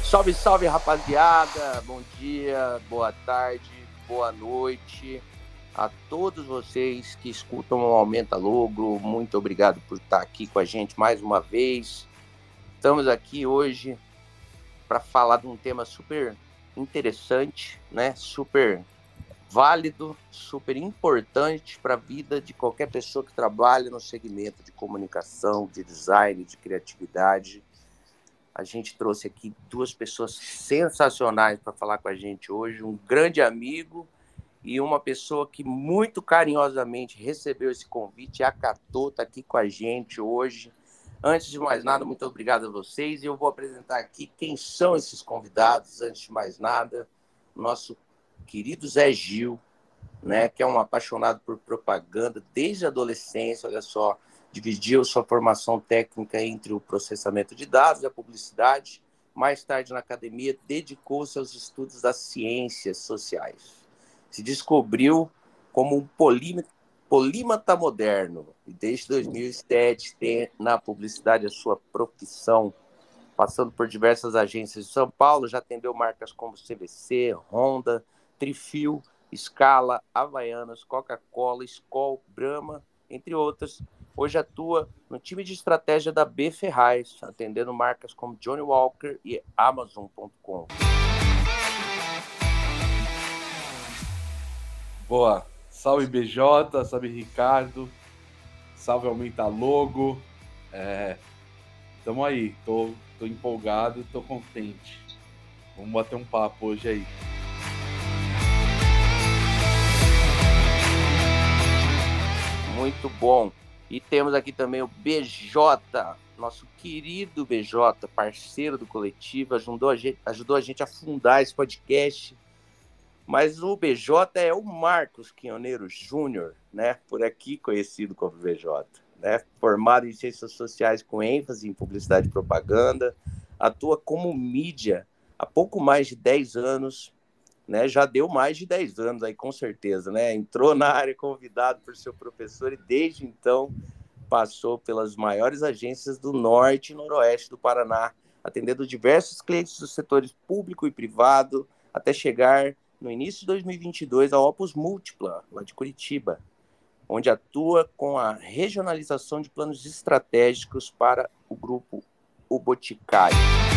Salve, salve, rapaziada! Bom dia, boa tarde, boa noite a todos vocês que escutam o Aumenta Logo. Muito obrigado por estar aqui com a gente mais uma vez. Estamos aqui hoje para falar de um tema super interessante, né? Super válido, super importante para a vida de qualquer pessoa que trabalha no segmento de comunicação, de design, de criatividade. A gente trouxe aqui duas pessoas sensacionais para falar com a gente hoje, um grande amigo e uma pessoa que muito carinhosamente recebeu esse convite e acatou, está aqui com a gente hoje. Antes de mais nada, muito obrigado a vocês. E eu vou apresentar aqui quem são esses convidados. Antes de mais nada, nosso querido Zé Gil, né, que é um apaixonado por propaganda desde a adolescência, olha só, dividiu sua formação técnica entre o processamento de dados e a publicidade. Mais tarde, na academia, dedicou-se aos estudos das ciências sociais. Se descobriu como um polímata moderno e desde 2007 tem na publicidade a sua profissão, passando por diversas agências de São Paulo, já atendeu marcas como CVC, Honda, Trifil, Scala, Havaianas, Coca-Cola, Skol, Brahma, entre outras. Hoje atua no time de estratégia da B Ferraz, atendendo marcas como Johnny Walker e Amazon.com. Boa. Salve BJ, salve Ricardo, salve Aumenta Logo. Tamo aí, tô empolgado, tô contente. Vamos bater um papo hoje aí. Muito bom. E temos aqui também o BJ, nosso querido BJ, parceiro do coletivo, ajudou a gente a fundar esse podcast. Mas o BJ é o Marcos Quioneiro Júnior, né? Por aqui conhecido como BJ, né? Formado em Ciências Sociais com ênfase em Publicidade e Propaganda, atua como mídia há pouco mais de 10 anos, né? Já deu mais de 10 anos aí, com certeza, né? Entrou na área convidado por seu professor e desde então passou pelas maiores agências do norte e noroeste do Paraná, atendendo diversos clientes dos setores público e privado, até chegar no início de 2022 a Opus Múltipla, lá de Curitiba, onde atua com a regionalização de planos estratégicos para o grupo O Boticário.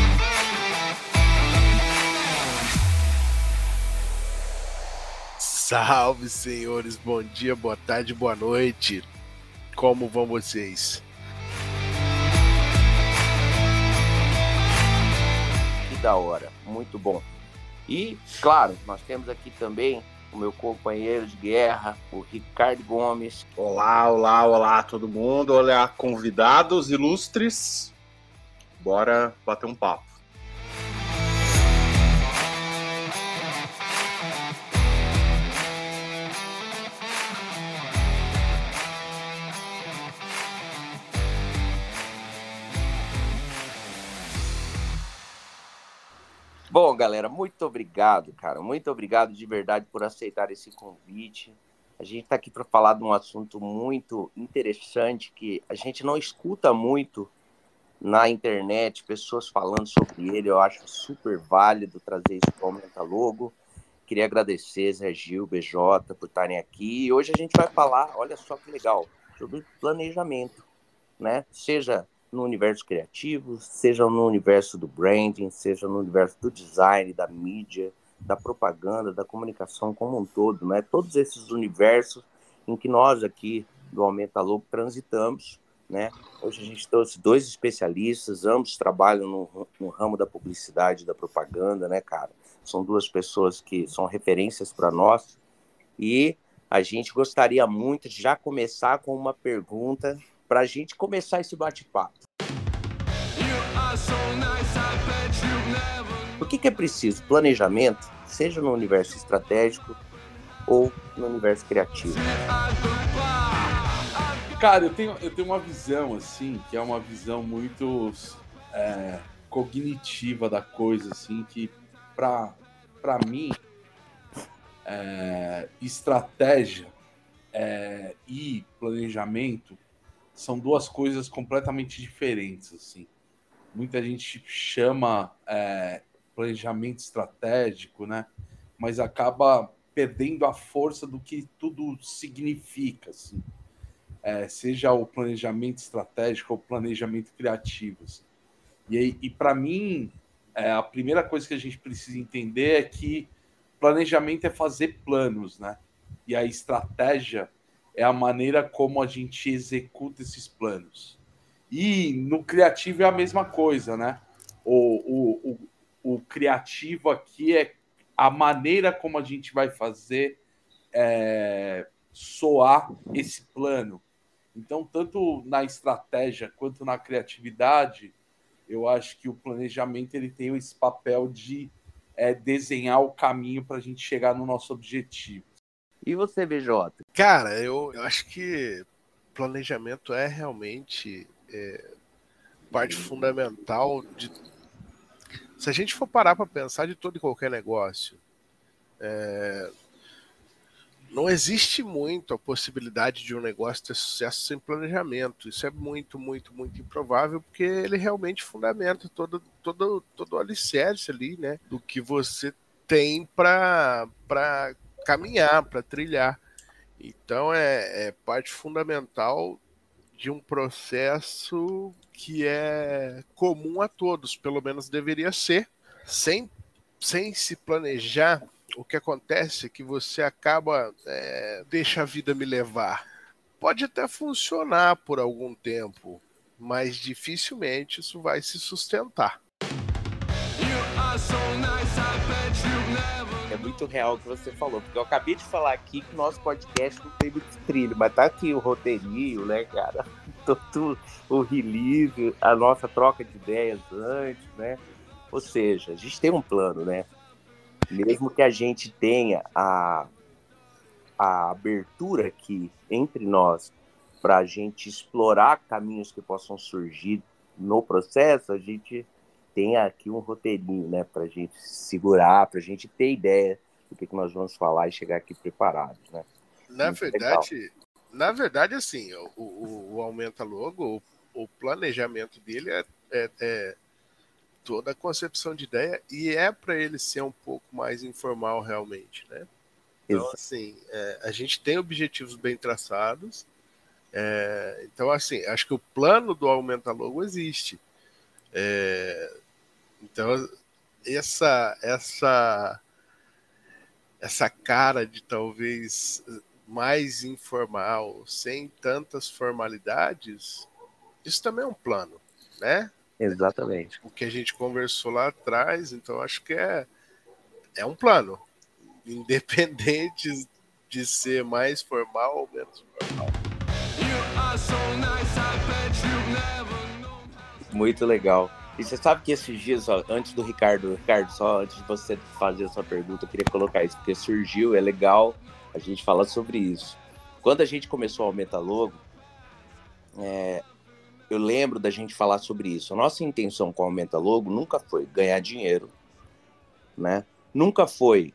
Salve, senhores, bom dia, boa tarde, boa noite. Como vão vocês? Que da hora, muito bom. E, claro, nós temos aqui também o meu companheiro de guerra, o Ricardo Gomes. Olá, todo mundo. Olá, convidados ilustres. Bora bater um papo. Bom, galera, muito obrigado, cara. Muito obrigado de verdade por aceitar esse convite. A gente está aqui para falar de um assunto muito interessante que a gente não escuta muito na internet, pessoas falando sobre ele. Eu acho super válido trazer isso para o Aumenta Logo. Queria agradecer, Zé Gil, BJ, por estarem aqui. E hoje a gente vai falar, olha só que legal, sobre planejamento, né? Seja no universo criativo, seja no universo do branding, seja no universo do design, da mídia, da propaganda, da comunicação como um todo, né? Todos esses universos em que nós aqui do Aumenta Logo transitamos, né? Hoje a gente trouxe dois especialistas, ambos trabalham no ramo da publicidade e da propaganda, né, cara? São duas pessoas que são referências para nós e a gente gostaria muito de já começar com uma pergunta para a gente começar esse bate-papo. Por que é preciso planejamento, seja no universo estratégico ou no universo criativo? Cara, eu tenho uma visão, assim, que é uma visão muito cognitiva da coisa, assim, que pra mim, estratégia e planejamento são duas coisas completamente diferentes, assim. Muita gente chama planejamento estratégico, né? Mas acaba perdendo a força do que tudo significa, assim. Seja o planejamento estratégico ou o planejamento criativo. Assim. E para mim, a primeira coisa que a gente precisa entender é que planejamento é fazer planos, né? E a estratégia é a maneira como a gente executa esses planos. E no criativo é a mesma coisa, né? O criativo aqui é a maneira como a gente vai fazer soar esse plano. Então, tanto na estratégia quanto na criatividade, eu acho que o planejamento ele tem esse papel de desenhar o caminho para a gente chegar no nosso objetivo. E você, BJ? Cara, eu acho que planejamento é realmente parte fundamental de. Se a gente for parar para pensar de todo e qualquer negócio, não existe muito a possibilidade de um negócio ter sucesso sem planejamento. Isso é muito, muito, muito improvável, porque ele realmente fundamenta todo o alicerce ali, né? Do que você tem para caminhar, para trilhar. Então é parte fundamental de um processo que é comum a todos, pelo menos deveria ser. Sem se planejar, o que acontece é que você acaba deixa a vida me levar. Pode até funcionar por algum tempo, mas dificilmente isso vai se sustentar. É muito real o que você falou, porque eu acabei de falar aqui que nosso podcast não tem muito trilho, mas tá aqui o roteirinho, né, cara? Todo o release, a nossa troca de ideias antes, né? Ou seja, a gente tem um plano, né? Mesmo que a gente tenha a abertura aqui entre nós para a gente explorar caminhos que possam surgir no processo, a gente tem aqui um roteirinho, né, para a gente segurar, para a gente ter ideia do que nós vamos falar e chegar aqui preparados, né? Na verdade, assim, o Aumenta Logo, o planejamento dele é toda a concepção de ideia e é para ele ser um pouco mais informal realmente, né? Então, assim, a gente tem objetivos bem traçados. Então, assim, acho que o plano do Aumenta Logo existe. Então, essa cara de talvez mais informal, sem tantas formalidades, isso também é um plano, né? Exatamente. O que a gente conversou lá atrás, então acho que é um plano, independente de ser mais formal ou menos formal. Muito legal. E você sabe que esses dias, ó, antes do Ricardo, só antes de você fazer a sua pergunta, eu queria colocar isso, porque surgiu, é legal a gente falar sobre isso. Quando a gente começou a Aumenta Logo, eu lembro da gente falar sobre isso. A nossa intenção com a Aumenta Logo nunca foi ganhar dinheiro, né? Nunca foi,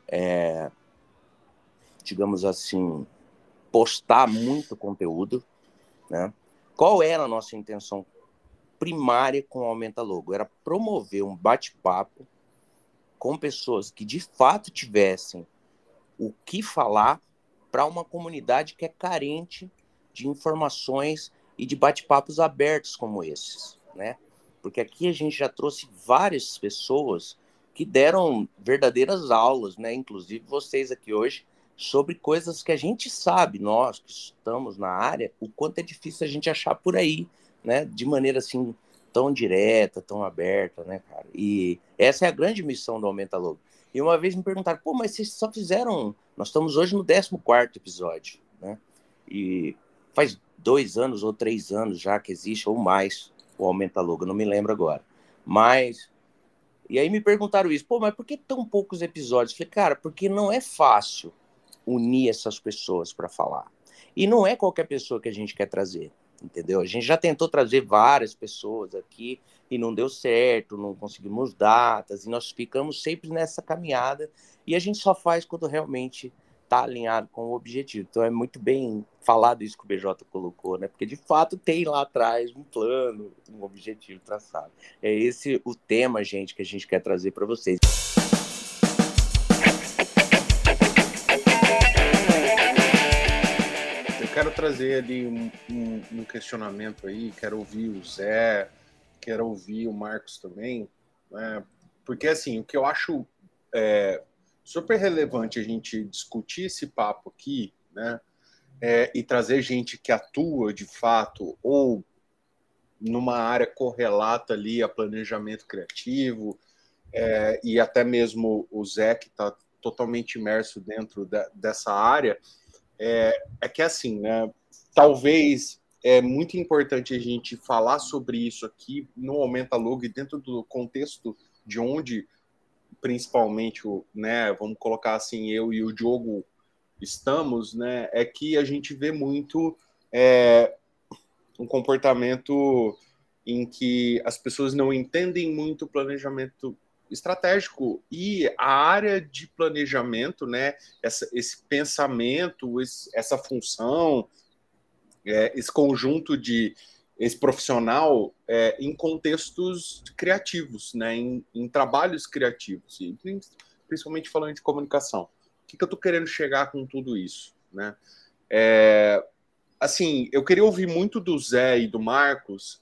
digamos assim, postar muito conteúdo, né? Qual era a nossa intenção primária com o Aumenta Logo? Era promover um bate-papo com pessoas que de fato tivessem o que falar para uma comunidade que é carente de informações e de bate-papos abertos como esses, né? Porque aqui a gente já trouxe várias pessoas que deram verdadeiras aulas, né? Inclusive vocês aqui hoje, sobre coisas que a gente sabe, nós que estamos na área, o quanto é difícil a gente achar por aí, né? De maneira assim tão direta, tão aberta, né, cara? E essa é a grande missão do Aumenta Logo. E uma vez me perguntaram, pô, mas vocês só fizeram... Nós estamos hoje no 14º episódio, né? E faz 2 anos ou 3 anos já que existe, ou mais, o Aumenta Logo, eu não me lembro agora. Mas... E aí me perguntaram isso, pô, mas por que tão poucos episódios? Eu falei, cara, porque não é fácil unir essas pessoas para falar. E não é qualquer pessoa que a gente quer trazer, entendeu? A gente já tentou trazer várias pessoas aqui e não deu certo, não conseguimos datas, e nós ficamos sempre nessa caminhada, e a gente só faz quando realmente está alinhado com o objetivo. Então é muito bem falado isso que o BJ colocou, né? Porque de fato tem lá atrás um plano, um objetivo traçado. É esse o tema, gente, que a gente quer trazer para vocês. Eu quero trazer ali um questionamento aí, quero ouvir o Zé, quero ouvir o Marcos também, né? Porque assim, o que eu acho super relevante a gente discutir esse papo aqui, né? E trazer gente que atua de fato ou numa área correlata ali a planejamento criativo, e até mesmo o Zé, que está totalmente imerso dentro dessa área, é que assim, né? Talvez é muito importante a gente falar sobre isso aqui no Aumenta Logo e dentro do contexto de onde, principalmente, né, vamos colocar assim, eu e o Diogo estamos, né, é que a gente vê muito um comportamento em que as pessoas não entendem muito o planejamento estratégico e a área de planejamento, né, esse pensamento, essa função, esse conjunto esse profissional em contextos criativos, né, em trabalhos criativos, e principalmente falando de comunicação. O que eu estou querendo chegar com tudo isso, né? Assim, eu queria ouvir muito do Zé e do Marcos,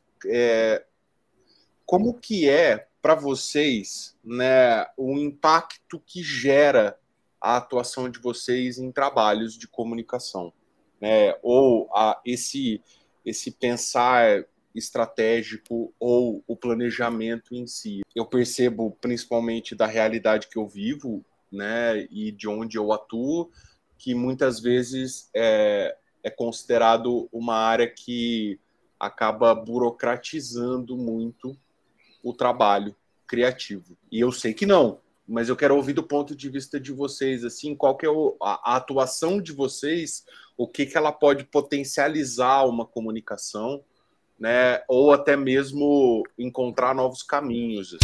como que é para vocês, né, o impacto que gera a atuação de vocês em trabalhos de comunicação, né, ou esse pensar estratégico ou o planejamento em si. Eu percebo, principalmente da realidade que eu vivo, né, e de onde eu atuo, que muitas vezes é considerado uma área que acaba burocratizando muito o trabalho criativo. E eu sei que não, mas eu quero ouvir do ponto de vista de vocês, assim, qual que é a atuação de vocês, o que ela pode potencializar uma comunicação, né, ou até mesmo encontrar novos caminhos.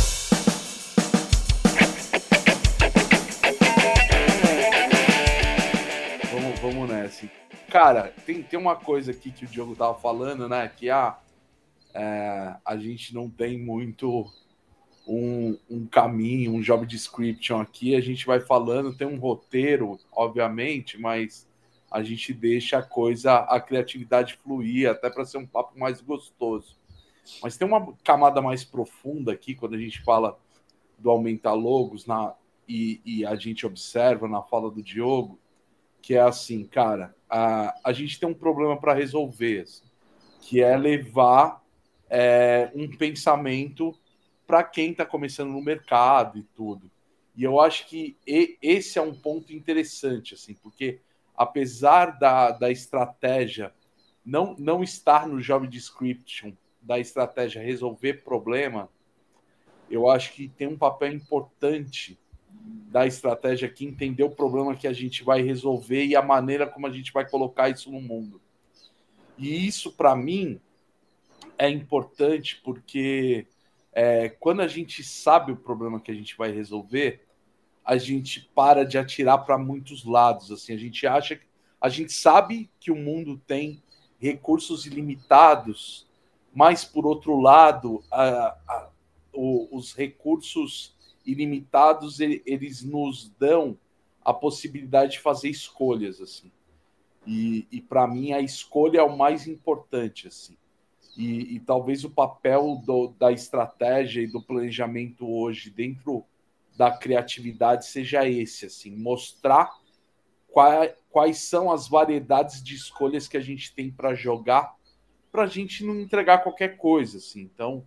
Vamos nessa. Cara, tem uma coisa aqui que o Diogo tava falando, né, que a gente não tem muito um caminho, um job description aqui, a gente vai falando, tem um roteiro, obviamente, mas a gente deixa a criatividade fluir, até para ser um papo mais gostoso. Mas tem uma camada mais profunda aqui, quando a gente fala do Aumenta Logos, e a gente observa na fala do Diogo, que é assim, cara, a gente tem um problema para resolver, assim, que é levar um pensamento para quem está começando no mercado e tudo. E eu acho que esse é um ponto interessante, assim, porque apesar da estratégia não estar no job description da estratégia resolver problema, eu acho que tem um papel importante da estratégia aqui entender o problema que a gente vai resolver e a maneira como a gente vai colocar isso no mundo. E isso, para mim, é importante porque quando a gente sabe o problema que a gente vai resolver, a gente para de atirar para muitos lados. Assim, a gente sabe que o mundo tem recursos ilimitados, mas por outro lado, os recursos ilimitados eles nos dão a possibilidade de fazer escolhas, assim. E para mim a escolha é o mais importante, assim. E talvez o papel da estratégia e do planejamento hoje dentro da criatividade seja esse, assim, mostrar quais são as variedades de escolhas que a gente tem para jogar, para a gente não entregar qualquer coisa, assim. Então,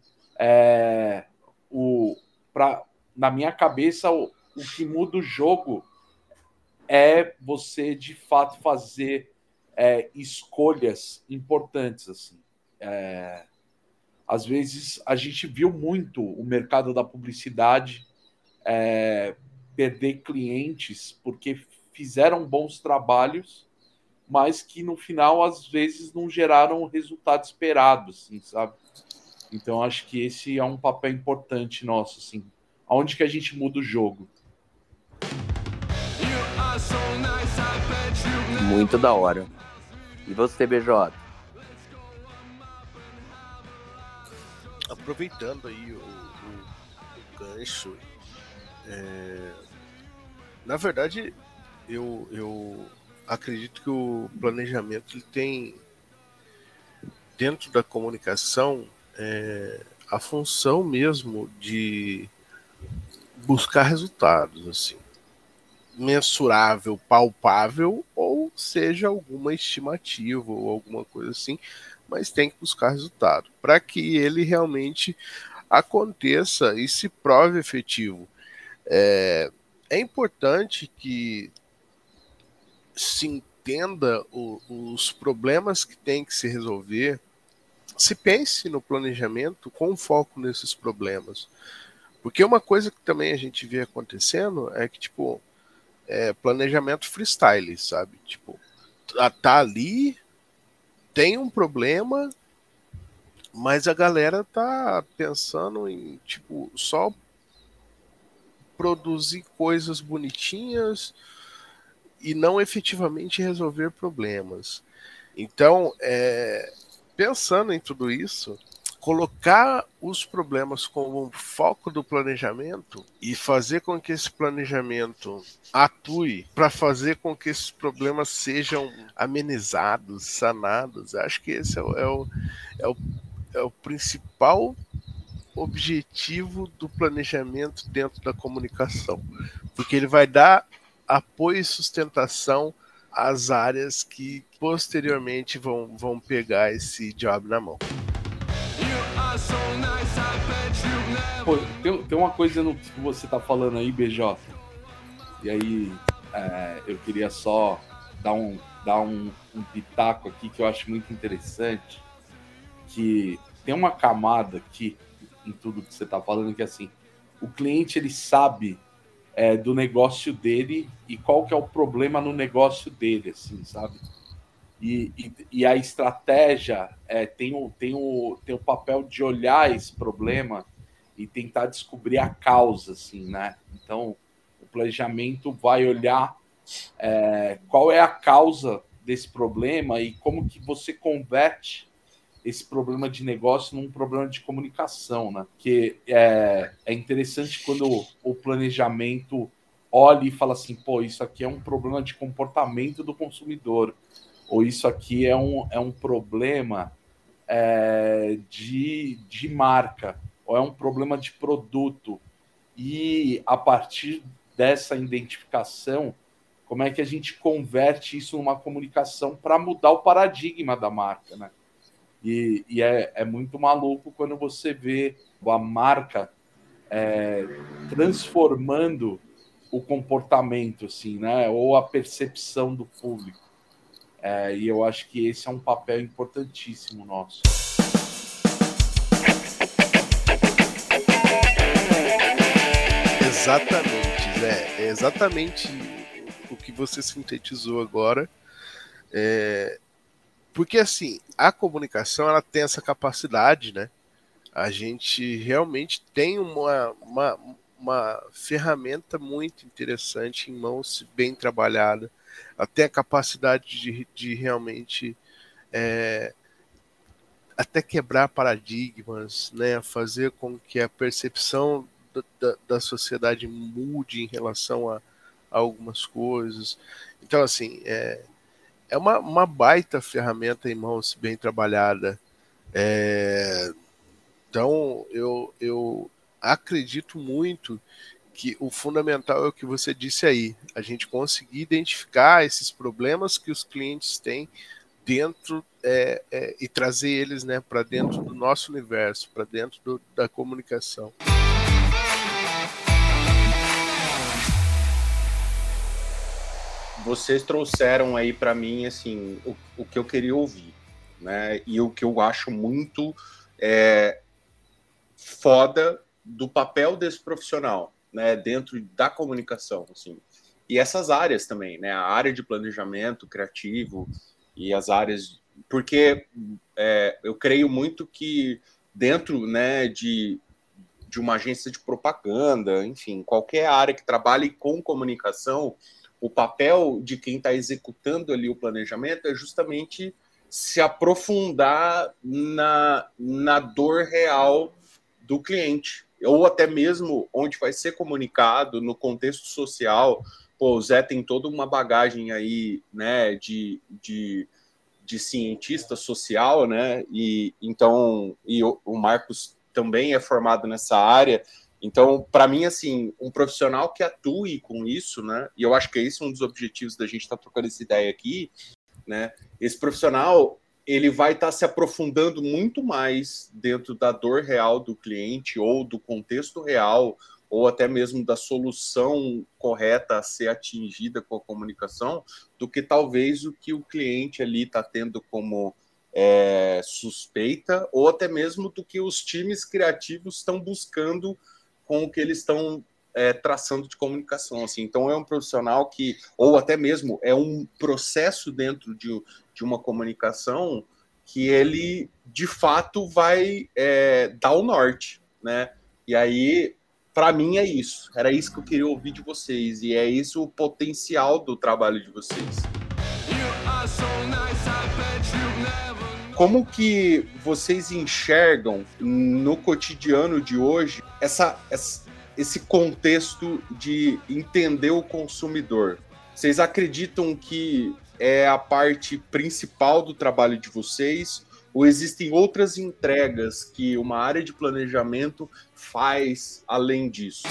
na minha cabeça, o que muda o jogo é você, de fato, fazer escolhas importantes, assim. Às vezes, a gente viu muito o mercado da publicidade perder clientes porque fizeram bons trabalhos, mas que, no final, às vezes, não geraram o resultado esperado, assim, sabe? Então, acho que esse é um papel importante nosso, assim. Onde que a gente muda o jogo? You are so nice, Muito da hora. E você, BJ? Aproveitando aí o gancho, na verdade, eu acredito que o planejamento ele tem, dentro da comunicação, a função mesmo de buscar resultados, assim, mensurável, palpável, ou seja, alguma estimativa ou alguma coisa assim, mas tem que buscar resultado para que ele realmente aconteça e se prove efetivo. É importante que se entenda os problemas que tem que se resolver, se pense no planejamento com foco nesses problemas. Porque uma coisa que também a gente vê acontecendo é que, tipo, planejamento freestyle, sabe? Tipo, tá ali, tem um problema, mas a galera tá pensando em, tipo, só produzir coisas bonitinhas e não efetivamente resolver problemas. Então, pensando em tudo isso, colocar os problemas como foco do planejamento e fazer com que esse planejamento atue para fazer com que esses problemas sejam amenizados, sanados. Acho que esse é o principal objetivo do planejamento dentro da comunicação, porque ele vai dar apoio e sustentação às áreas que posteriormente vão pegar esse job na mão. Pô, tem uma coisa no que você tá falando aí, BJ, e aí eu queria só dar um pitaco aqui que eu acho muito interessante, que tem uma camada aqui em tudo que você tá falando, que assim, o cliente ele sabe do negócio dele e qual que é o problema no negócio dele, assim, sabe? E a estratégia tem o papel de olhar esse problema e tentar descobrir a causa, assim, né? Então, o planejamento vai olhar qual é a causa desse problema e como que você converte esse problema de negócio num problema de comunicação, né? Que é interessante quando o planejamento olha e fala assim, pô, isso aqui é um problema de comportamento do consumidor, ou isso aqui é um problema de marca, ou é um problema de produto. E a partir dessa identificação, como é que a gente converte isso numa comunicação para mudar o paradigma da marca, né? E é muito maluco quando você vê a marca transformando o comportamento, assim, né? Ou a percepção do público. E eu acho que esse é um papel importantíssimo nosso. Exatamente, Zé. É exatamente o que você sintetizou agora. Porque, assim, a comunicação ela tem essa capacidade, né? A gente realmente tem uma ferramenta muito interessante em mãos, bem trabalhada. Ela tem a capacidade de realmente até quebrar paradigmas, né? Fazer com que a percepção da sociedade mude em relação a algumas coisas. Então, assim, é uma baita ferramenta em mãos bem trabalhada. Então, eu acredito muito que o fundamental é o que você disse aí, a gente conseguir identificar esses problemas que os clientes têm dentro e trazer eles, né, para dentro do nosso universo, para dentro da comunicação. Vocês trouxeram aí para mim assim o que eu queria ouvir, né? E o que eu acho muito foda do papel desse profissional, né, dentro da comunicação, assim. E essas áreas também, né, a área de planejamento criativo e as áreas, porque eu creio muito que dentro, né, de uma agência de propaganda, enfim, qualquer área que trabalhe com comunicação, o papel de quem está executando ali o planejamento é justamente se aprofundar na dor real do cliente, ou até mesmo onde vai ser comunicado, no contexto social. Pô, o Zé tem toda uma bagagem aí, né, de cientista social, né, e o Marcos também é formado nessa área. Então, para mim, assim, um profissional que atue com isso, né, e eu acho que esse é um dos objetivos da gente estar trocando essa ideia aqui, né, esse profissional, ele vai estar se aprofundando muito mais dentro da dor real do cliente, ou do contexto real, ou até mesmo da solução correta a ser atingida com a comunicação, do que talvez o que o cliente ali está tendo como suspeita, ou até mesmo do que os times criativos estão buscando com o que eles estão traçando de comunicação. Assim. Então, é um profissional que, ou até mesmo é um processo dentro de uma comunicação que ele, de fato, vai dar o norte, né? E aí, para mim, é isso. Era isso que eu queria ouvir de vocês. E é isso o potencial do trabalho de vocês. Como que vocês enxergam no cotidiano de hoje esse contexto de entender o consumidor? Vocês acreditam que é a parte principal do trabalho de vocês, ou existem outras entregas que uma área de planejamento faz além disso?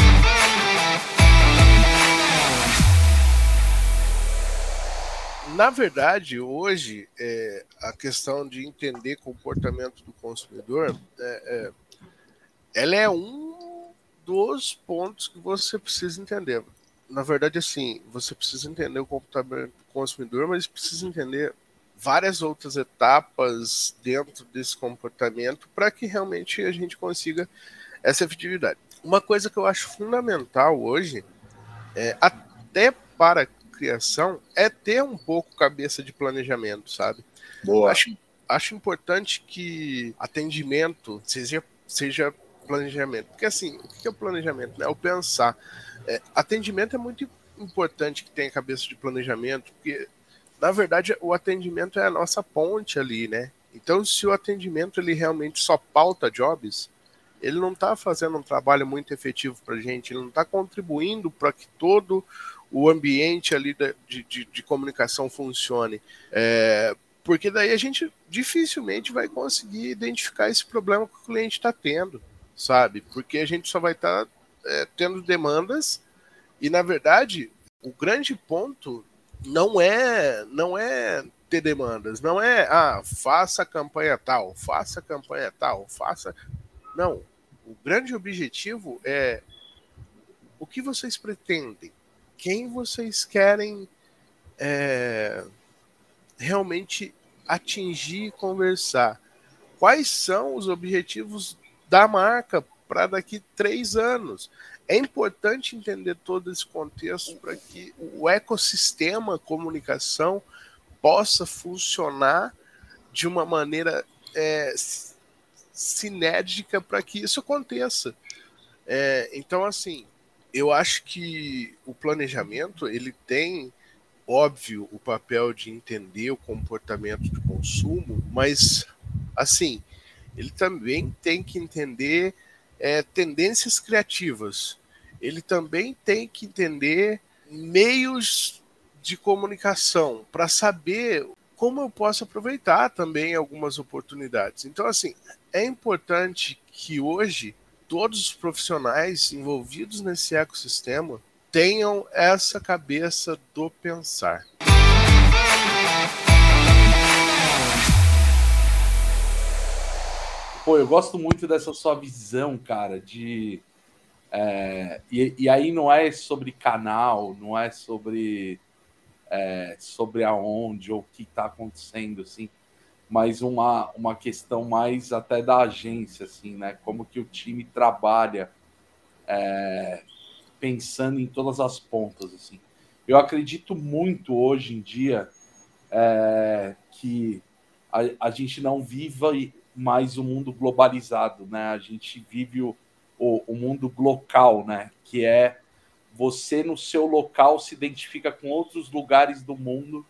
Na verdade, hoje, a questão de entender comportamento do consumidor, ela é um dos pontos que você precisa entender. Na verdade, assim, você precisa entender o comportamento do consumidor, mas precisa entender várias outras etapas dentro desse comportamento para que realmente a gente consiga essa efetividade. Uma coisa que eu acho fundamental hoje, até para criação, é ter um pouco cabeça de planejamento, sabe? Boa. Acho importante que atendimento seja planejamento. Porque assim, o que é o planejamento? Né? É o pensar. Atendimento é muito importante que tenha cabeça de planejamento, porque na verdade o atendimento é a nossa ponte ali, né? Então, se o atendimento ele realmente só pauta jobs, ele não está fazendo um trabalho muito efetivo para a gente, ele não está contribuindo para que todo o ambiente ali de comunicação funcione. Porque daí a gente dificilmente vai conseguir identificar esse problema que o cliente está tendo, sabe? Porque a gente só vai estar tendo demandas e, na verdade, o grande ponto não é ter demandas, não é faça a campanha tal, faça a campanha tal, faça... Não, o grande objetivo é o que vocês pretendem, quem vocês querem realmente atingir e conversar, quais são os objetivos da marca para daqui 3 anos. É importante entender todo esse contexto para que o ecossistema comunicação possa funcionar de uma maneira sinérgica para que isso aconteça. Então, assim, eu acho que o planejamento ele tem, óbvio, o papel de entender o comportamento do consumo, mas, assim, ele também tem que entender tendências criativas. Ele também tem que entender meios de comunicação para saber como eu posso aproveitar também algumas oportunidades. Então, assim, é importante que hoje todos os profissionais envolvidos nesse ecossistema tenham essa cabeça do pensar. Pô, eu gosto muito dessa sua visão, cara, de... E aí não é sobre canal, não é sobre aonde ou o que está acontecendo, assim, mas uma questão mais até da agência, assim, né? Como que o time trabalha pensando em todas as pontas, assim. Eu acredito muito hoje em dia que a gente não viva mais o mundo globalizado, né? A gente vive o mundo local, né? Que é você no seu local se identifica com outros lugares do mundo,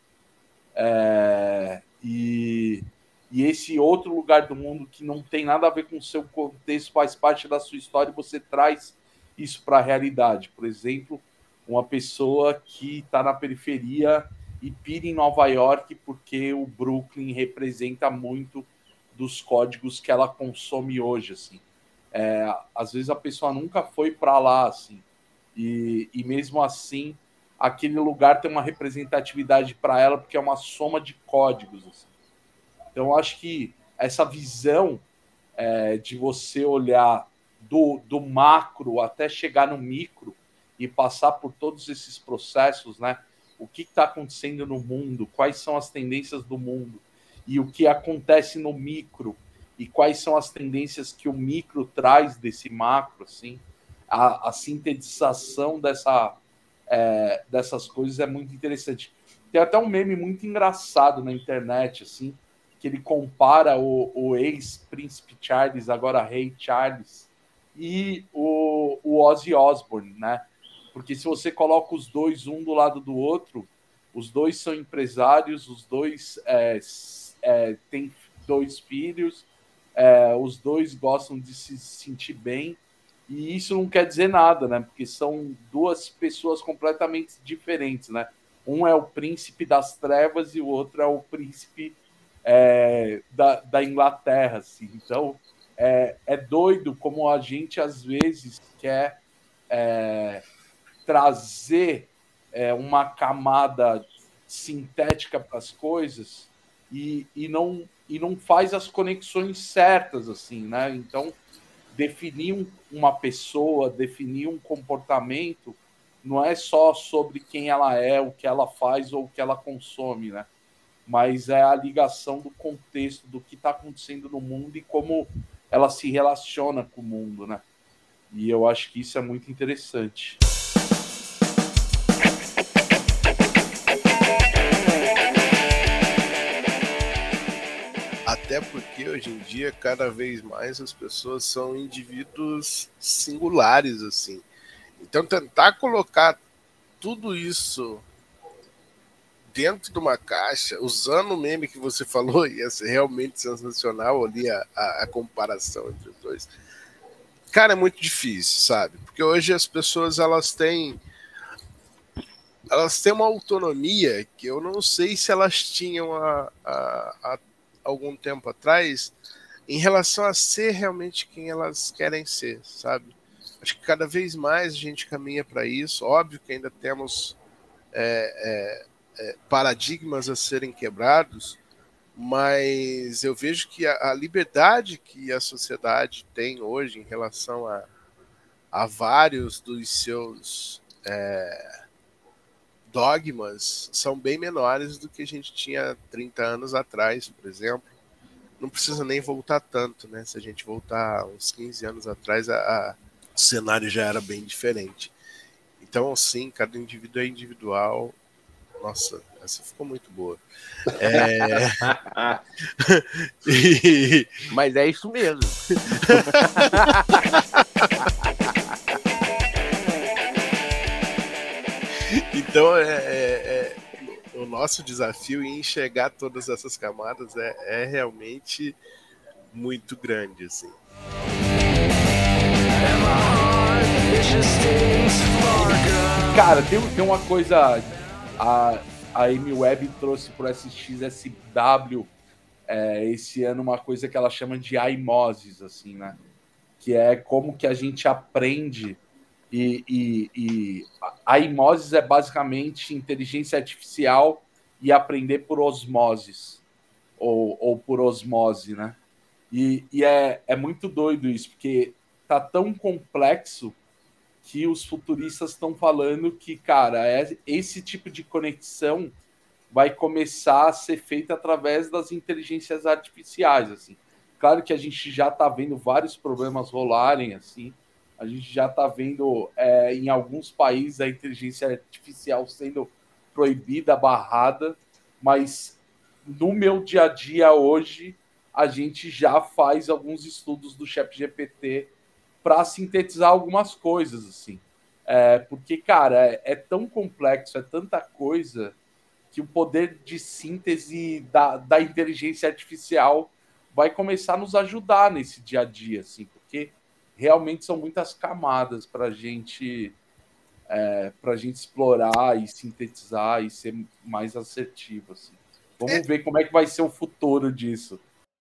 e esse outro lugar do mundo que não tem nada a ver com o seu contexto, faz parte da sua história, e você traz isso para a realidade. Por exemplo, uma pessoa que está na periferia e pira em Nova York porque o Brooklyn representa muito dos códigos que ela consome hoje, assim. Às vezes a pessoa nunca foi para lá, assim, e mesmo assim aquele lugar tem uma representatividade para ela porque é uma soma de códigos, assim. Então eu acho que essa visão de você olhar do macro até chegar no micro e passar por todos esses processos, né? O que está acontecendo no mundo, quais são as tendências do mundo e o que acontece no micro e quais são as tendências que o micro traz desse macro, assim, a sintetização dessas coisas é muito interessante. Tem até um meme muito engraçado na internet, assim, que ele compara o ex-príncipe Charles, agora rei Charles, e o Ozzy Osbourne, né? Porque se você coloca os dois um do lado do outro, os dois são empresários, os dois têm 2 filhos, os dois gostam de se sentir bem, e isso não quer dizer nada, né? Porque são 2 pessoas completamente diferentes, né? Um é o príncipe das trevas e o outro é o príncipe da Inglaterra, assim. Então, é doido como a gente, às vezes, quer trazer uma camada sintética para as coisas e não faz as conexões certas, assim, né? Então, definir uma pessoa, definir um comportamento, não é só sobre quem ela é, o que ela faz ou o que ela consome, né? Mas é a ligação do contexto, do que está acontecendo no mundo e como ela se relaciona com o mundo, né? E eu acho que isso é muito interessante. Até porque hoje em dia, cada vez mais as pessoas são indivíduos singulares, assim. Então, tentar colocar tudo isso dentro de uma caixa, usando o meme que você falou, ia ser realmente sensacional ali a comparação entre os dois. Cara, é muito difícil, sabe? Porque hoje as pessoas, elas têm uma autonomia que eu não sei se elas tinham há algum tempo atrás, em relação a ser realmente quem elas querem ser, sabe? Acho que cada vez mais a gente caminha para isso. Óbvio que ainda temos paradigmas a serem quebrados, mas eu vejo que a liberdade que a sociedade tem hoje em relação a vários dos seus dogmas são bem menores do que a gente tinha 30 anos atrás, por exemplo. Não precisa nem voltar tanto, né? Se a gente voltar uns 15 anos atrás, o cenário já era bem diferente. Então, sim, cada indivíduo é individual. Nossa, essa ficou muito boa. Mas é isso mesmo. Então, o nosso desafio em enxergar todas essas camadas é realmente muito grande, assim. Cara, tem uma coisa... A Amy Webb trouxe para o SXSW esse ano uma coisa que ela chama de aimoses, assim, né? Que é como que a gente aprende e a aimoses é basicamente inteligência artificial e aprender por osmoses ou por osmose, né? E é muito doido isso, porque tá tão complexo que os futuristas estão falando que, cara, esse tipo de conexão vai começar a ser feita através das inteligências artificiais, assim. Claro que a gente já está vendo vários problemas rolarem, assim. A gente já está vendo, em alguns países, a inteligência artificial sendo proibida, barrada, mas no meu dia a dia hoje, a gente já faz alguns estudos do ChatGPT para sintetizar algumas coisas, assim. Porque, cara, é tão complexo, é tanta coisa, que o poder de síntese da inteligência artificial vai começar a nos ajudar nesse dia a dia, assim, porque realmente são muitas camadas para a gente explorar e sintetizar e ser mais assertivo, assim. Vamos ver como é que vai ser o futuro disso.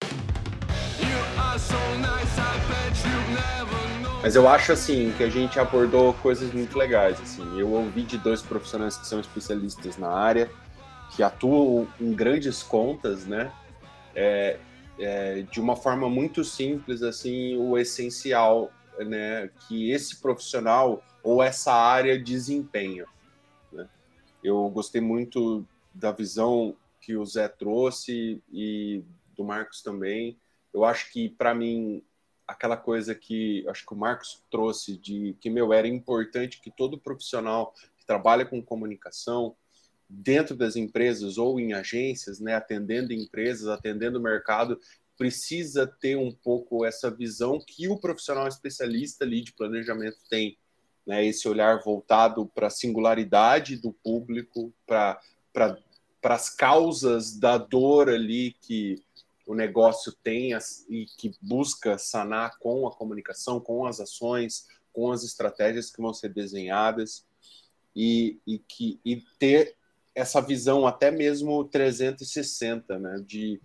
Mas eu acho, assim, que a gente abordou coisas muito legais, assim. Eu ouvi de 2 profissionais que são especialistas na área, que atuam em grandes contas, né? De uma forma muito simples, assim, o essencial, né? Que esse profissional ou essa área desempenha, né? Eu gostei muito da visão que o Zé trouxe e do Marcos também. Eu acho que, para mim, aquela coisa que acho que o Marcos trouxe de que, era importante que todo profissional que trabalha com comunicação dentro das empresas ou em agências, né, atendendo empresas, atendendo o mercado, precisa ter um pouco essa visão que o profissional especialista ali de planejamento tem, né, esse olhar voltado para a singularidade do público, para as causas da dor ali que o negócio tem e que busca sanar com a comunicação, com as ações, com as estratégias que vão ser desenhadas e ter essa visão até mesmo 360, né?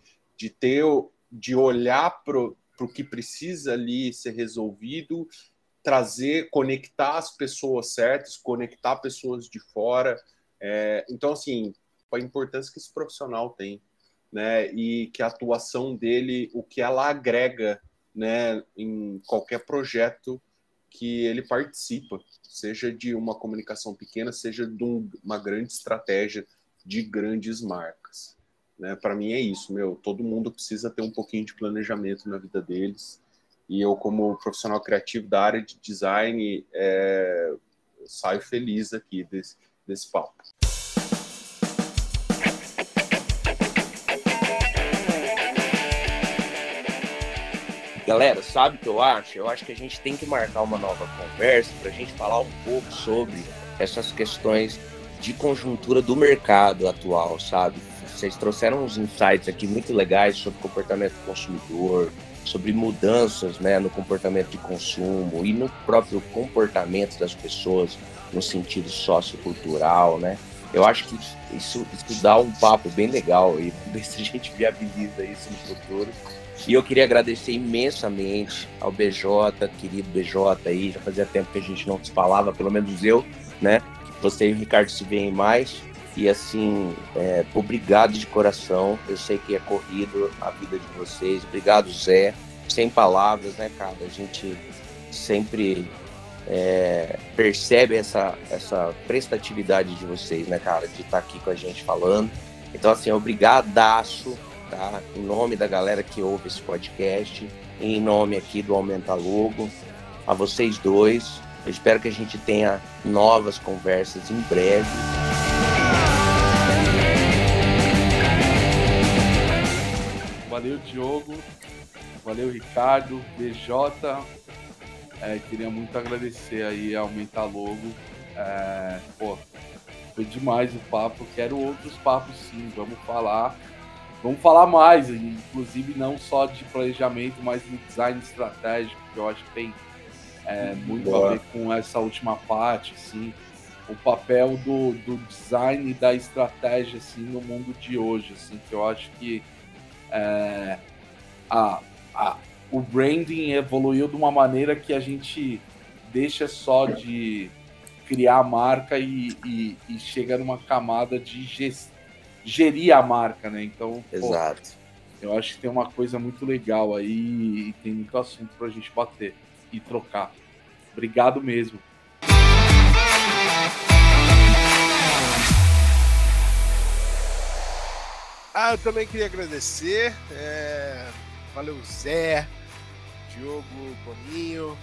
De olhar para o que precisa ali ser resolvido, conectar as pessoas certas, conectar pessoas de fora. Então, assim, a importância que esse profissional tem, né? E que a atuação dele, o que ela agrega, né, em qualquer projeto que ele participa, seja de uma comunicação pequena, seja de uma grande estratégia de grandes marcas, né? Para mim é isso, todo mundo precisa ter um pouquinho de planejamento na vida deles, e eu, como profissional criativo da área de design, saio feliz aqui desse papo. Galera, sabe o que eu acho? Eu acho que a gente tem que marcar uma nova conversa para a gente falar um pouco sobre essas questões de conjuntura do mercado atual, sabe? Vocês trouxeram uns insights aqui muito legais sobre comportamento do consumidor, sobre mudanças, né, no comportamento de consumo e no próprio comportamento das pessoas no sentido sociocultural, né? Eu acho que isso dá um papo bem legal e ver se a gente viabiliza isso no futuro. E eu queria agradecer imensamente ao BJ, querido BJ aí, já fazia tempo que a gente não se falava, pelo menos eu, né? Você e o Ricardo se veem mais. E assim, obrigado de coração. Eu sei que é corrido a vida de vocês. Obrigado, Zé. Sem palavras, né, cara? A gente sempre percebe essa prestatividade de vocês, né, cara? De estar aqui com a gente falando. Então, assim, obrigadaço, tá? Em nome da galera que ouve esse podcast, em nome aqui do Aumenta Logo, a vocês dois. Eu espero que a gente tenha novas conversas em breve. Valeu, Diogo. Valeu, Ricardo. BJ. Queria muito agradecer aí a Aumenta Logo. Foi demais o papo. Quero outros papos, sim. Vamos falar mais, inclusive não só de planejamento, mas de design estratégico, que eu acho que tem muito a ver com essa última parte, assim, o papel do design e da estratégia, assim, no mundo de hoje, assim, que eu acho que o branding evoluiu de uma maneira que a gente deixa só de criar a marca e chega numa camada de gerir a marca, né? Então, exato. Eu acho que tem uma coisa muito legal aí e tem muito assunto pra gente bater e trocar. Obrigado mesmo. Eu também queria agradecer. Valeu, Zé, Diogo, Boninho.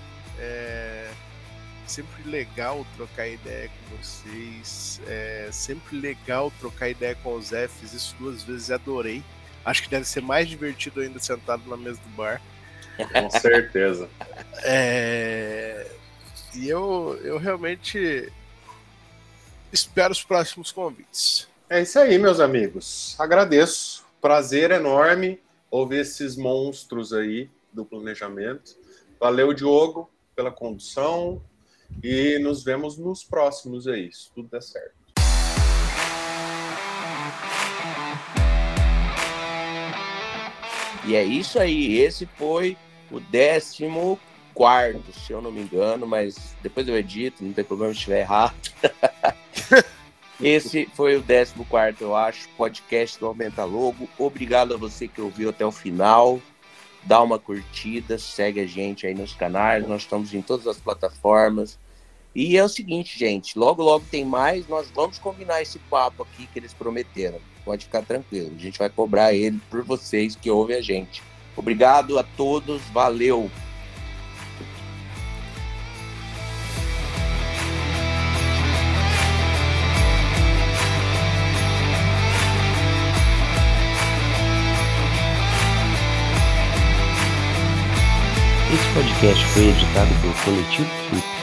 Sempre legal trocar ideia com vocês. Sempre legal trocar ideia com o Zé. Fiz isso 2 vezes e adorei. Acho que deve ser mais divertido ainda sentado na mesa do bar. Com certeza. E eu realmente espero os próximos convites. É isso aí, meus amigos. Agradeço. Prazer enorme ouvir esses monstros aí do planejamento. Valeu, Diogo, pela condução. E nos vemos nos próximos aí, se tudo der certo. E é isso aí. Esse foi o 14º, se eu não me engano, mas depois eu edito, não tem problema se estiver errado. Esse foi o 14º, eu acho, podcast do Aumenta Logo. Obrigado a você que ouviu até o final. Dá uma curtida, segue a gente aí nos canais. Nós estamos em todas as plataformas. E é o seguinte, gente, logo tem mais. Nós vamos combinar esse papo aqui que eles prometeram. Pode ficar tranquilo. A gente vai cobrar ele por vocês que ouvem a gente. Obrigado a todos. Valeu! Esse podcast foi editado por Coletivo Flip.